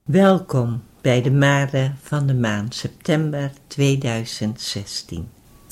Welkom bij de Mare van de maand september 2016.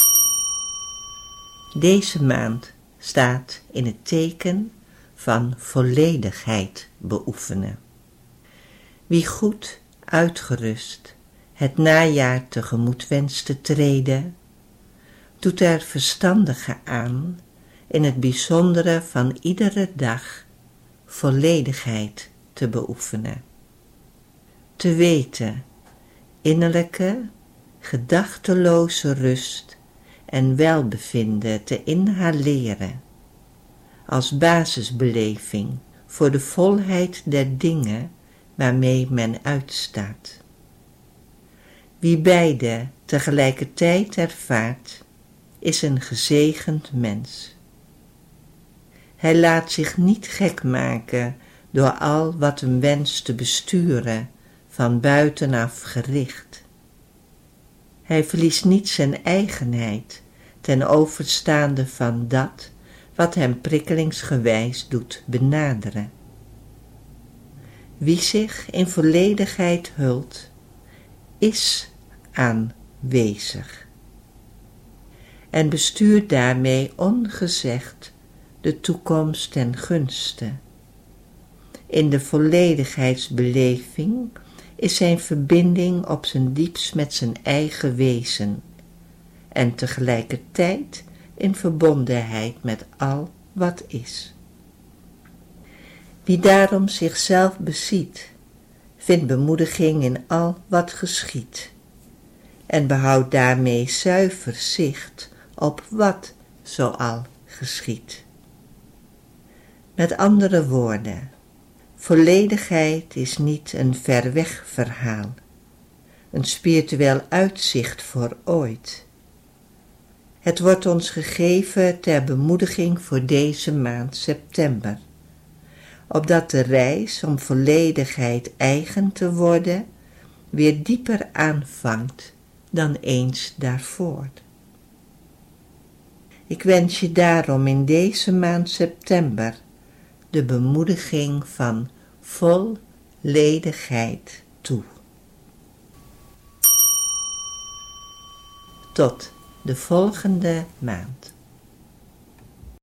Deze maand staat in het teken van volledigheid beoefenen. Wie goed uitgerust het najaar tegemoet wenst te treden, doet er verstandige aan in het bijzondere van iedere dag volledigheid te beoefenen. Te weten, innerlijke, gedachteloze rust en welbevinden te inhaleren, als basisbeleving voor de volheid der dingen waarmee men uitstaat. Wie beide tegelijkertijd ervaart, is een gezegend mens. Hij laat zich niet gek maken door al wat hem wenst te besturen, van buitenaf gericht. Hij verliest niet zijn eigenheid ten overstaande van dat wat hem prikkelingsgewijs doet benaderen. Wie zich in volledigheid hult, is aanwezig en bestuurt daarmee ongezegd de toekomst ten gunste. In de volledigheidsbeleving is zijn verbinding op zijn diepst met zijn eigen wezen en tegelijkertijd in verbondenheid met al wat is. Wie daarom zichzelf beziet, vindt bemoediging in al wat geschiedt en behoudt daarmee zuiver zicht op wat zoal geschiedt. Met andere woorden, volledigheid is niet een ver weg verhaal, een spiritueel uitzicht voor ooit. Het wordt ons gegeven ter bemoediging voor deze maand september, opdat de reis om volledigheid eigen te worden weer dieper aanvangt dan eens daarvoor. Ik wens je daarom in deze maand september de bemoediging van volledigheid toe. Tot de volgende maand.